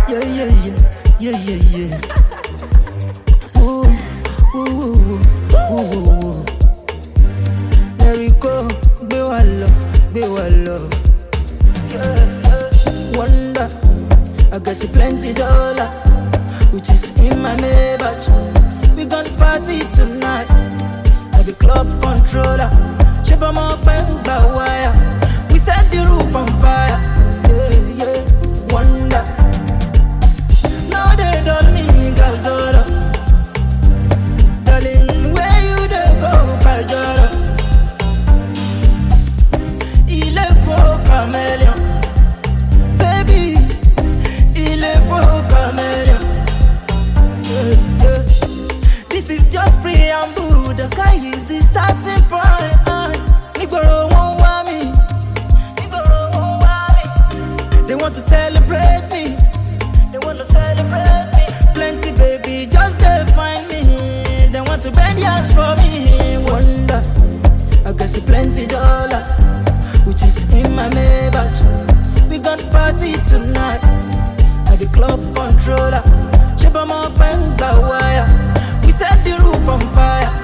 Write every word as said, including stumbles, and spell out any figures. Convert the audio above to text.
Yeah, yeah, yeah, yeah, yeah, yeah. Ooh, ooh, ooh, ooh, ooh, ooh. There we go, be wallo, be wallo. Wonder, I got a plenty dollar, which is in my Maybach. We gon' party tonight. I be club controller. Shape 'em up and by wire. We set the roof on fire. Yeah, yeah. Wonder. Now they don't mean Gazola. Darling, where you dey go, Kajara? Il est faux caméléon. Baby, il est faux caméléon. Yeah, yeah. This is just preamble. The sky is the starting point. Uh, Nigoro won't want me. Nigoro won't want me. They want to celebrate me. They want to celebrate me. Plenty baby, just they find me. They want to bend the ass for me. Wonder, I got a plenty dollar, which is in my Maybach. We got party tonight. I be club controller. Shape 'em up and by wire. We set the roof on fire.